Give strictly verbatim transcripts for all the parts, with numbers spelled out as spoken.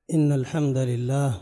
إن الحمد لله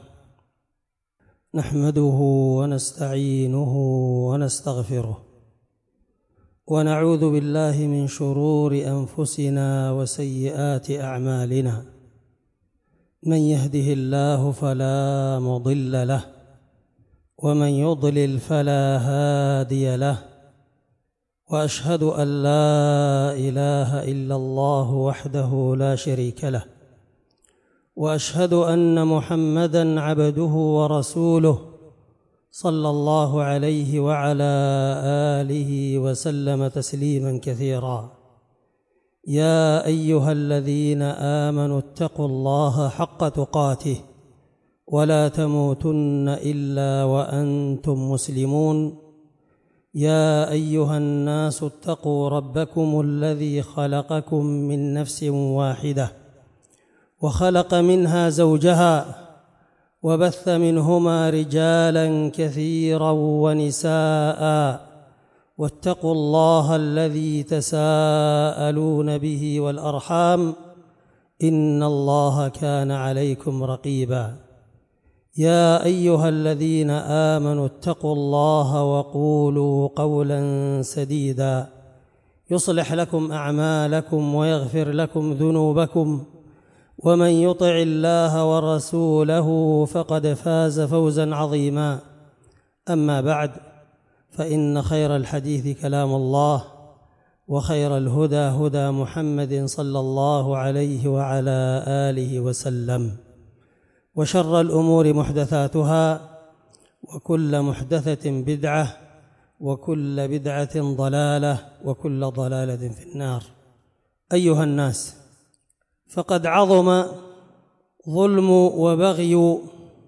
نحمده ونستعينه ونستغفره ونعوذ بالله من شرور أنفسنا وسيئات أعمالنا. من يهده الله فلا مضل له ومن يضلل فلا هادي له، وأشهد أن لا إله إلا الله وحده لا شريك له، وأشهد أن محمدًا عبده ورسوله صلى الله عليه وعلى آله وسلم تسليمًا كثيرًا. يا أيها الذين آمنوا اتقوا الله حق تقاته ولا تموتن إلا وأنتم مسلمون. يا أيها الناس اتقوا ربكم الذي خلقكم من نفس واحدة وخلق منها زوجها وبث منهما رجالا كثيرا ونساء، واتقوا الله الذي تساءلون به والأرحام إن الله كان عليكم رقيبا. يا أيها الذين آمنوا اتقوا الله وقولوا قولا سديدا يصلح لكم أعمالكم ويغفر لكم ذنوبكم، ومن يطع الله ورسوله فقد فاز فوزا عظيما. أما بعد، فإن خير الحديث كلام الله، وخير الهدى هدى محمد صلى الله عليه وعلى آله وسلم، وشر الأمور محدثاتها، وكل محدثة بدعة، وكل بدعة ضلالة، وكل ضلالة في النار. أيها الناس، فقد عظم ظلم وبغي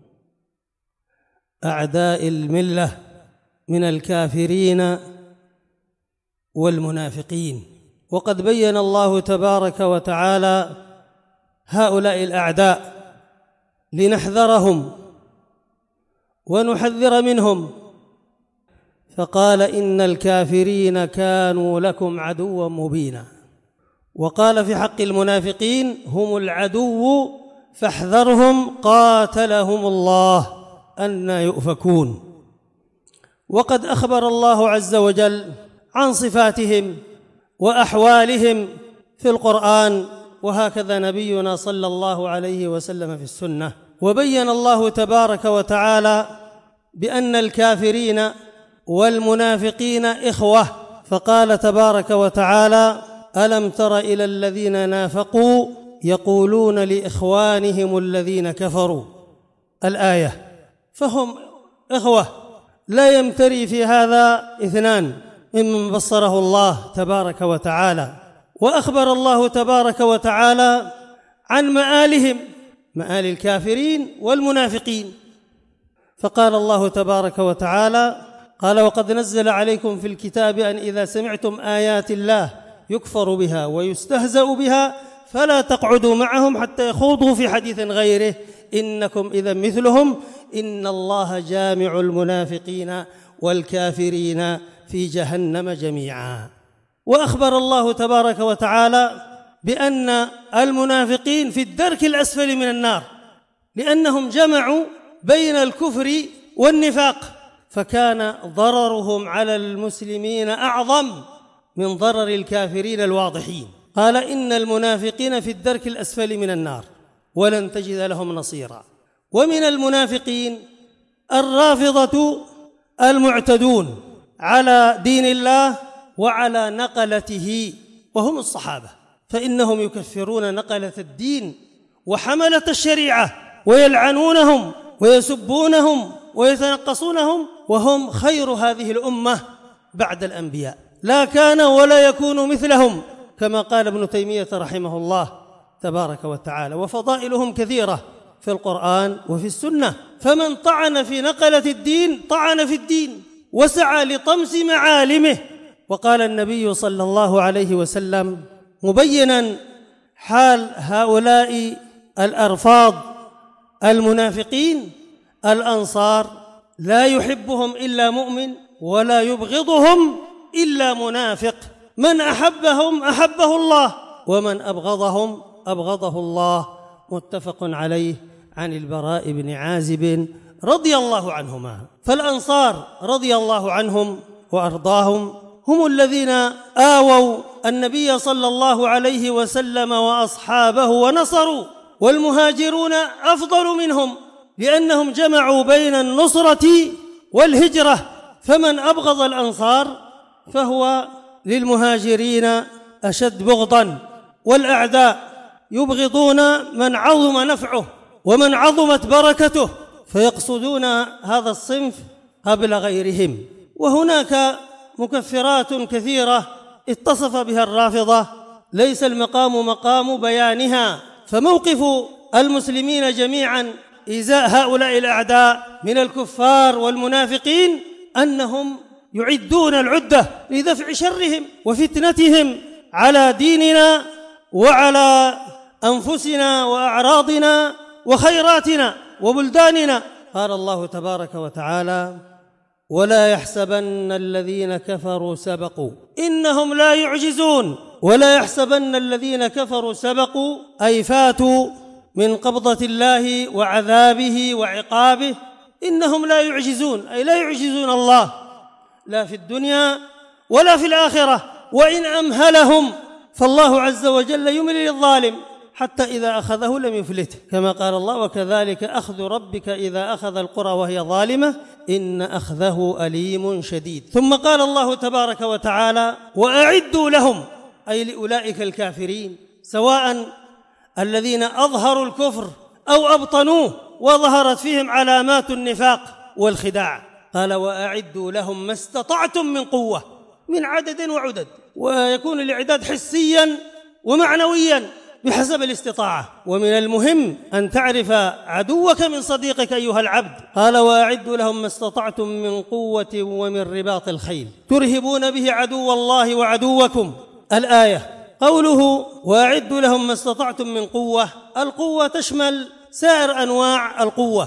أعداء الملة من الكافرين والمنافقين، وقد بين الله تبارك وتعالى هؤلاء الأعداء لنحذرهم ونحذر منهم، فقال: إن الكافرين كانوا لكم عدوا مبينا. وقال في حق المنافقين: هم العدو فاحذرهم قاتلهم الله أنى يؤفكون. وقد أخبر الله عز وجل عن صفاتهم وأحوالهم في القرآن، وهكذا نبينا صلى الله عليه وسلم في السنة. وبين الله تبارك وتعالى بأن الكافرين والمنافقين إخوة، فقال تبارك وتعالى: ألم تر إلى الذين نافقوا يقولون لإخوانهم الذين كفروا، الآية. فهم إخوة، لا يمتري في هذا اثنان ممن بصره الله تبارك وتعالى. وأخبر الله تبارك وتعالى عن مآلهم، مآل الكافرين والمنافقين، فقال الله تبارك وتعالى: قال: وقد نزل عليكم في الكتاب أن إذا سمعتم آيات الله يكفر بها ويستهزأ بها فلا تقعدوا معهم حتى يخوضوا في حديث غيره إنكم إذا مثلهم إن الله جامع المنافقين والكافرين في جهنم جميعا. وأخبر الله تبارك وتعالى بأن المنافقين في الدرك الأسفل من النار، لأنهم جمعوا بين الكفر والنفاق، فكان ضررهم على المسلمين أعظم من ضرر الكافرين الواضحين. قال: إن المنافقين في الدرك الأسفل من النار ولن تجد لهم نصيرا. ومن المنافقين الرافضة المعتدون على دين الله وعلى نقلته، وهم الصحابة، فإنهم يكفرون نقلة الدين وحملة الشريعة ويلعنونهم ويسبونهم ويتنقصونهم، وهم خير هذه الأمة بعد الأنبياء، لا كان ولا يكون مثلهم، كما قال ابن تيمية رحمه الله تبارك وتعالى. وفضائلهم كثيرة في القرآن وفي السنة، فمن طعن في نقلة الدين طعن في الدين وسعى لطمس معالمه. وقال النبي صلى الله عليه وسلم مبينا حال هؤلاء الأرفاض المنافقين: الأنصار لا يحبهم إلا مؤمن ولا يبغضهم إلا منافق، من أحبهم أحبه الله ومن أبغضهم أبغضه الله، متفق عليه عن البراء بن عازب رضي الله عنهما. فالأنصار رضي الله عنهم وأرضاهم هم الذين آووا النبي صلى الله عليه وسلم وأصحابه ونصروا، والمهاجرون أفضل منهم لأنهم جمعوا بين النصرة والهجرة، فمن أبغض الأنصار فهو للمهاجرين أشد بغضاً، والأعداء يبغضون من عظم نفعه ومن عظمت بركته، فيقصدون هذا الصنف قبل غيرهم. وهناك مكفرات كثيرة اتصف بها الرافضة ليس المقام مقام بيانها، فموقف المسلمين جميعاً إزاء هؤلاء الأعداء من الكفار والمنافقين أنهم يعدون العدة لدفع شرهم وفتنتهم على ديننا وعلى أنفسنا وأعراضنا وخيراتنا وبلداننا. قال الله تبارك وتعالى: ولا يحسبن الذين كفروا سبقوا إنهم لا يعجزون. ولا يحسبن الذين كفروا سبقوا أي فاتوا من قبضة الله وعذابه وعقابه، إنهم لا يعجزون أي لا يعجزون الله لا في الدنيا ولا في الآخرة، وإن أمهلهم فالله عز وجل يملي للظالم حتى إذا أخذه لم يفلته، كما قال الله: وكذلك أخذ ربك إذا أخذ القرى وهي ظالمة إن أخذه أليم شديد. ثم قال الله تبارك وتعالى: وأعدوا لهم أي لأولئك الكافرين، سواء الذين أظهروا الكفر أو أبطنوه وظهرت فيهم علامات النفاق والخداع. قال: وأعدوا لهم ما استطعتم من قوة، من عدد وعدد، ويكون الإعداد حسيا ومعنويا بحسب الاستطاعة. ومن المهم أن تعرف عدوك من صديقك أيها العبد. قال: وأعدوا لهم ما استطعتم من قوة ومن رباط الخيل ترهبون به عدو الله وعدوكم. الآية. قوله: وأعدوا لهم ما استطعتم من قوة، القوة تشمل سائر أنواع القوة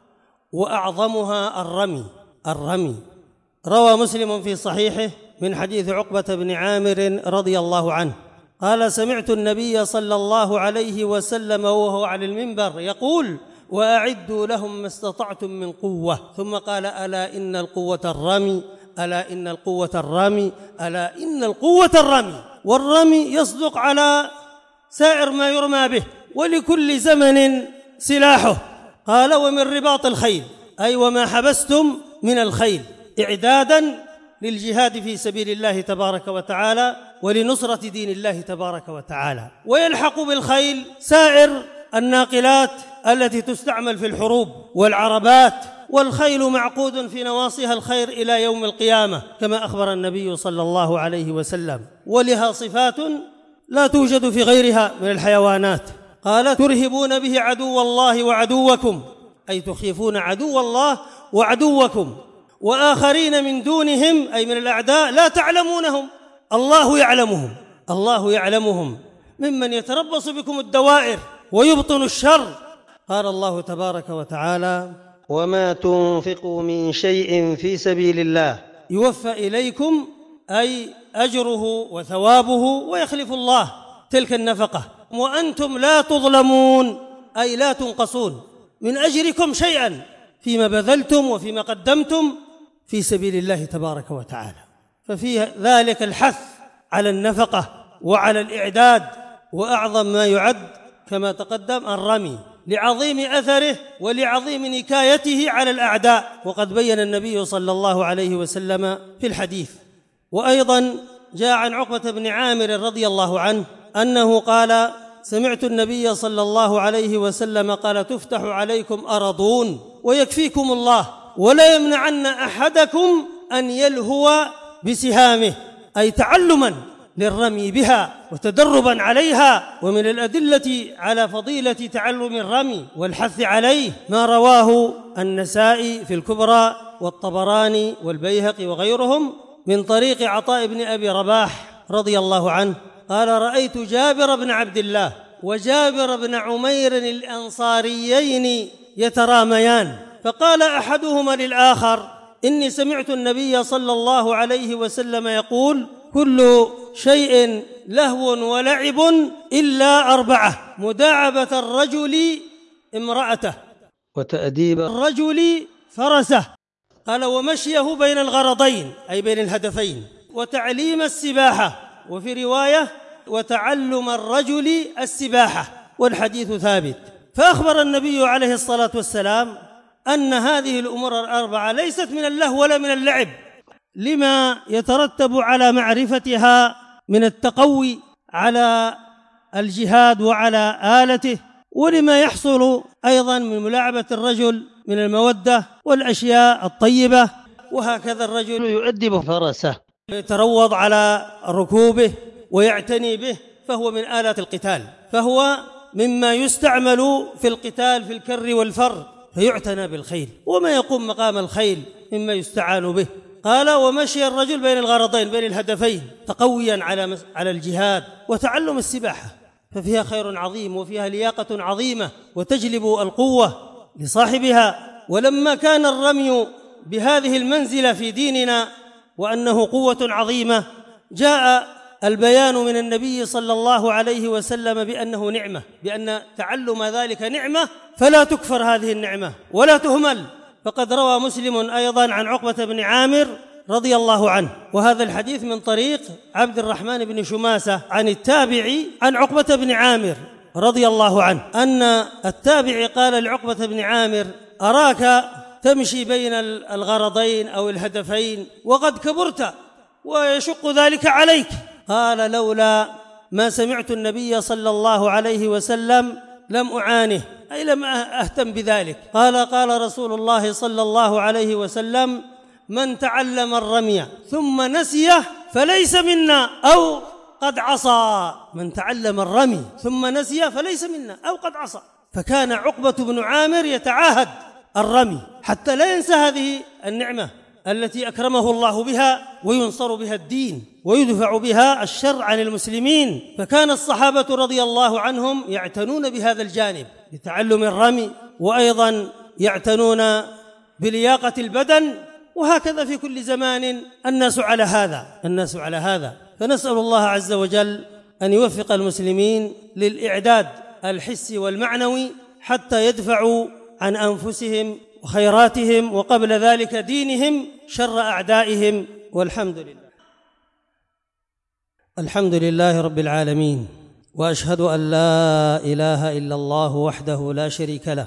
وأعظمها الرمي. الرمي روى مسلم في صحيحه من حديث عقبة بن عامر رضي الله عنه قال: سمعت النبي صلى الله عليه وسلم وهو على المنبر يقول: وأعدوا لهم ما استطعتم من قوة. ثم قال: ألا إن القوة الرمي، ألا إن القوة الرمي، ألا إن القوة الرمي. والرمي يصدق على سائر ما يرمى به، ولكل زمن سلاحه. قال: ومن رباط الخيل أي وما حبستم من الخيل إعدادا للجهاد في سبيل الله تبارك وتعالى ولنصرة دين الله تبارك وتعالى. ويلحق بالخيل سائر الناقلات التي تستعمل في الحروب والعربات، والخيل معقود في نواصيها الخير إلى يوم القيامة كما أخبر النبي صلى الله عليه وسلم، ولها صفات لا توجد في غيرها من الحيوانات. قال: ترهبون به عدو الله وعدوكم أي تخيفون عدو الله وعدوكم، وآخرين من دونهم أي من الأعداء لا تعلمونهم، الله يعلمهم، الله يعلمهم ممن يتربص بكم الدوائر ويبطن الشر. قال الله تبارك وتعالى: وما تنفقوا من شيء في سبيل الله يوفى إليكم أي أجره وثوابه ويخلف الله تلك النفقة، وأنتم لا تظلمون أي لا تنقصون من أجركم شيئا فيما بذلتم وفيما قدمتم في سبيل الله تبارك وتعالى. ففي ذلك الحث على النفقة وعلى الإعداد، وأعظم ما يعد كما تقدم الرمي لعظيم أثره ولعظيم نكايته على الأعداء، وقد بين النبي صلى الله عليه وسلم في الحديث. وأيضا جاء عن عقبة بن عامر رضي الله عنه أنه قال: سمعت النبي صلى الله عليه وسلم قال: تفتح عليكم أرضون ويكفيكم الله، ولا يمنعن أحدكم أن يلهو بسهامه أي تعلما للرمي بها وتدربا عليها. ومن الأدلة على فضيلة تعلم الرمي والحث عليه ما رواه النسائي في الكبرى والطبراني والبيهقي وغيرهم من طريق عطاء بن أبي رباح رضي الله عنه قال: رأيت جابر بن عبد الله وجابر بن عمير الأنصاريين يتراميان، فقال أحدهما للآخر: إني سمعت النبي صلى الله عليه وسلم يقول: كل شيء لهو ولعب إلا أربعة: مداعبة الرجل امرأته وتأديب الرجل فرسه. قال ومشيه بين الغرضين أي بين الهدفين، وتعليم السباحة، وفي رواية وتعلم الرجل السباحة، والحديث ثابت. فأخبر النبي عليه الصلاة والسلام أن هذه الأمور الأربعة ليست من اللهو ولا من اللعب، لما يترتب على معرفتها من التقوي على الجهاد وعلى آلته، ولما يحصل أيضا من ملاعبة الرجل من المودة والأشياء الطيبة. وهكذا الرجل يؤدب فرسه، يتروض على ركوبه ويعتني به، فهو من آلات القتال، فهو مما يستعمل في القتال في الكر والفر، فيعتنى بالخيل، وما يقوم مقام الخيل مما يستعان به. قال ومشي الرجل بين الغرضين بين الهدفين تقويا على على الجهاد، وتعلم السباحة ففيها خير عظيم وفيها لياقة عظيمة وتجلب القوة لصاحبها. ولما كان الرمي بهذه المنزلة في ديننا وأنه قوة عظيمة، جاء البيان من النبي صلى الله عليه وسلم بأنه نعمة، بأن تعلم ذلك نعمة فلا تكفر هذه النعمة ولا تهمل. فقد روى مسلم أيضا عن عقبة بن عامر رضي الله عنه، وهذا الحديث من طريق عبد الرحمن بن شماسة عن التابعي عن عقبة بن عامر رضي الله عنه، أن التابعي قال لعقبة بن عامر أراك تمشي بين الغرضين أو الهدفين وقد كبرت ويشق ذلك عليك. قال لولا ما سمعت النبي صلى الله عليه وسلم لم أعانه، أي لم أهتم بذلك. قال قال رسول الله صلى الله عليه وسلم من تعلم الرمي ثم نسيه فليس منا أو قد عصى. من تعلم الرمي ثم نسيه فليس منا أو قد عصى. فكان عقبة بن عامر يتعاهد الرمي حتى لا ينسى هذه النعمة التي أكرمه الله بها وينصر بها الدين ويدفع بها الشر عن المسلمين. فكان الصحابة رضي الله عنهم يعتنون بهذا الجانب بتعلم الرمي، وأيضا يعتنون بلياقة البدن، وهكذا في كل زمان الناس على هذا الناس على هذا فنسأل الله عز وجل أن يوفق المسلمين للإعداد الحسي والمعنوي حتى يدفعوا عن أنفسهم وخيراتهم وقبل ذلك دينهم شر أعدائهم. والحمد لله الحمد لله رب العالمين، وأشهد أن لا إله إلا الله وحده لا شريك له،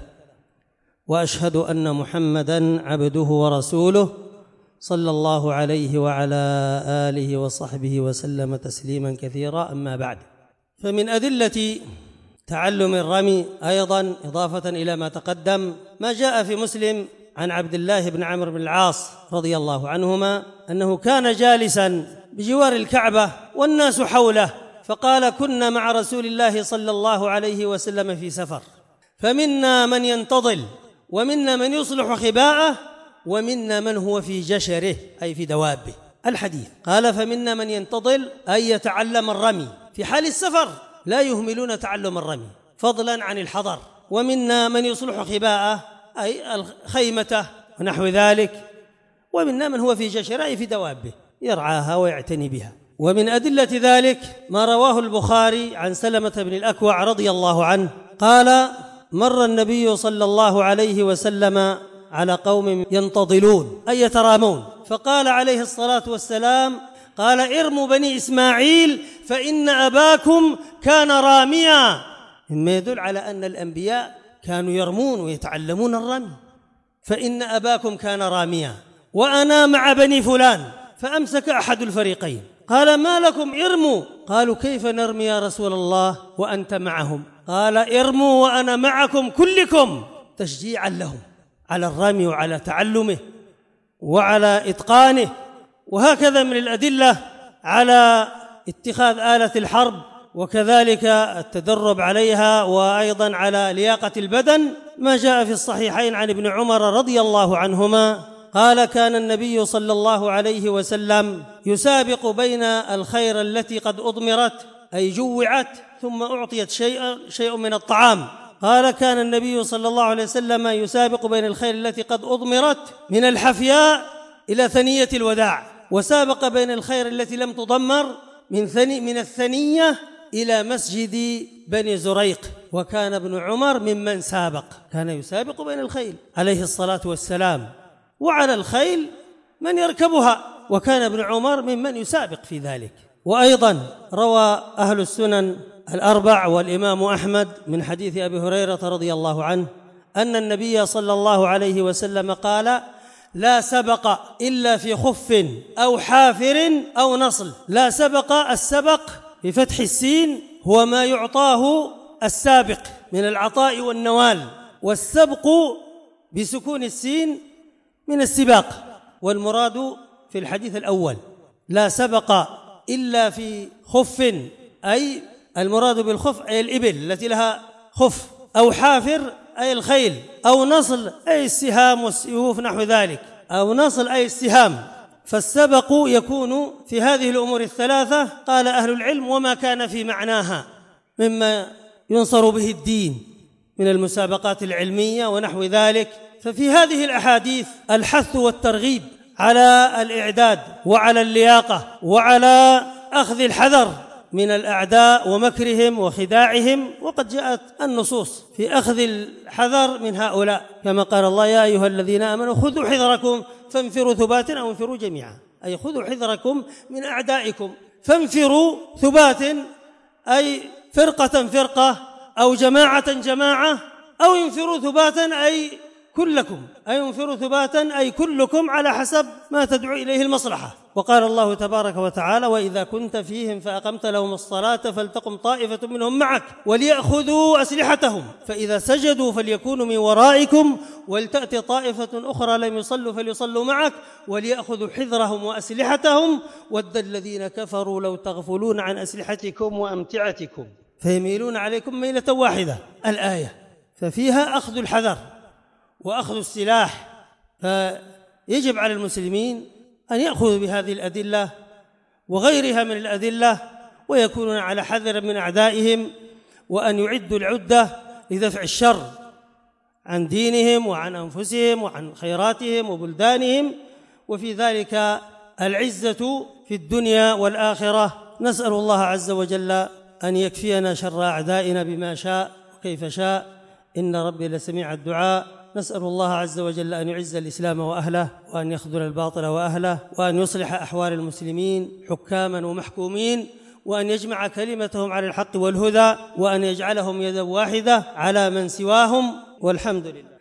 وأشهد أن محمدًا عبده ورسوله صلى الله عليه وعلى آله وصحبه وسلم تسليمًا كثيرًا. أما بعد، فمن أدلة تعلم الرمي أيضاً إضافة إلى ما تقدم ما جاء في مسلم عن عبد الله بن عمرو بن العاص رضي الله عنهما أنه كان جالساً بجوار الكعبة والناس حوله، فقال كنا مع رسول الله صلى الله عليه وسلم في سفر، فمنا من ينتظل ومنا من يصلح خباءه ومنا من هو في جشره أي في دوابه. الحديث قال فمنا من ينتظل أي يتعلم الرمي في حال السفر، لا يهملون تعلم الرمي فضلا عن الحضر، ومنا من يصلح خباءه أي خيمته ونحو ذلك، ومنا من هو في جشره أي في دوابه يرعاها ويعتني بها. ومن أدلة ذلك ما رواه البخاري عن سلمة بن الأكوع رضي الله عنه قال مر النبي صلى الله عليه وسلم على قوم ينتظلون أي يترامون، فقال عليه الصلاة والسلام قال ارموا بني إسماعيل فإن أباكم كان راميا، مما يدل على أن الأنبياء كانوا يرمون ويتعلمون الرمي. فإن أباكم كان راميا وأنا مع بني فلان، فأمسك أحد الفريقين قال ما لكم ارموا، قالوا كيف نرمي يا رسول الله وأنت معهم، قال ارموا وأنا معكم كلكم، تشجيعا لهم على الرمي وعلى تعلمه وعلى إتقانه. وهكذا من الأدلة على اتخاذ آلة الحرب وكذلك التدرب عليها وأيضا على لياقة البدن ما جاء في الصحيحين عن ابن عمر رضي الله عنهما قال كان النبي صلى الله عليه وسلم يسابق بين الخير التي قد أضمرت أي جوعت ثم أعطيت شيء شيء من الطعام، قال كان النبي صلى الله عليه وسلم يسابق بين الخير التي قد أضمرت من الحفياء إلى ثنية الوداع، وسابق بين الخير التي لم تضمر من ثني من الثنية إلى مسجد بني زريق وكان ابن عمر ممن سابق، كان يسابق بين الخيل عليه الصلاة والسلام، وعلى الخيل من يركبها، وكان ابن عمر ممن يسابق في ذلك. وأيضا روى أهل السنن الأربع والإمام أحمد من حديث أبي هريرة رضي الله عنه أن النبي صلى الله عليه وسلم قال: لا سبق إلا في خف أو حافر أو نصل. لا سبق، السبق بفتح السين هو ما يعطاه السابق من العطاء والنوال، والسبق بسكون السين من السباق، والمراد في الحديث الأول لا سبق إلا في خف، أي المراد بالخف أي الإبل التي لها خف، أو حافر أي الخيل، أو نصل أي السهام والسيوف نحو ذلك، أو نصل أي السهام. فالسبق يكون في هذه الأمور الثلاثة. قال أهل العلم: وما كان في معناها مما ينصر به الدين من المسابقات العلمية ونحو ذلك. ففي هذه الأحاديث الحث والترغيب على الإعداد وعلى اللياقة وعلى أخذ الحذر من الأعداء ومكرهم وخداعهم، وقد جاءت النصوص في أخذ الحذر من هؤلاء، كما قال الله: يا أيها الذين آمنوا خذوا حذركم فانفروا ثبات أو انفروا جميعا، أي خذوا حذركم من أعدائكم، فانفروا ثبات أي فرقة فرقة، أو جماعة جماعة، أو انفروا ثباتا أي كلكم، أي انفروا ثباتا أي كلكم على حسب ما تدعو إليه المصلحة. وقال الله تبارك وتعالى: وإذا كنت فيهم فأقمت لهم الصلاة فلتقم طائفة منهم معك وليأخذوا أسلحتهم فإذا سجدوا فليكونوا من ورائكم ولتأت طائفة أخرى لم يصلوا فليصلوا معك وليأخذوا حذرهم وأسلحتهم ود الذين كفروا لو تغفلون عن أسلحتكم وأمتعتكم فيميلون عليكم ميلة واحدة. الآية ففيها أخذ الحذر وأخذ السلاح، فيجب على المسلمين أن يأخذوا بهذه الأدلة وغيرها من الأدلة ويكونون على حذر من أعدائهم، وأن يعدوا العدة لدفع الشر عن دينهم وعن أنفسهم وعن خيراتهم وبلدانهم، وفي ذلك العزة في الدنيا والآخرة. نسأل الله عز وجل أن يكفينا شر أعدائنا بما شاء وكيف شاء، إن ربي لسميع الدعاء. نسأل الله عز وجل أن يعز الإسلام وأهله، وأن يخذل الباطل وأهله، وأن يصلح أحوال المسلمين حكاما ومحكومين، وأن يجمع كلمتهم على الحق والهدى، وأن يجعلهم يدا واحدة على من سواهم، والحمد لله.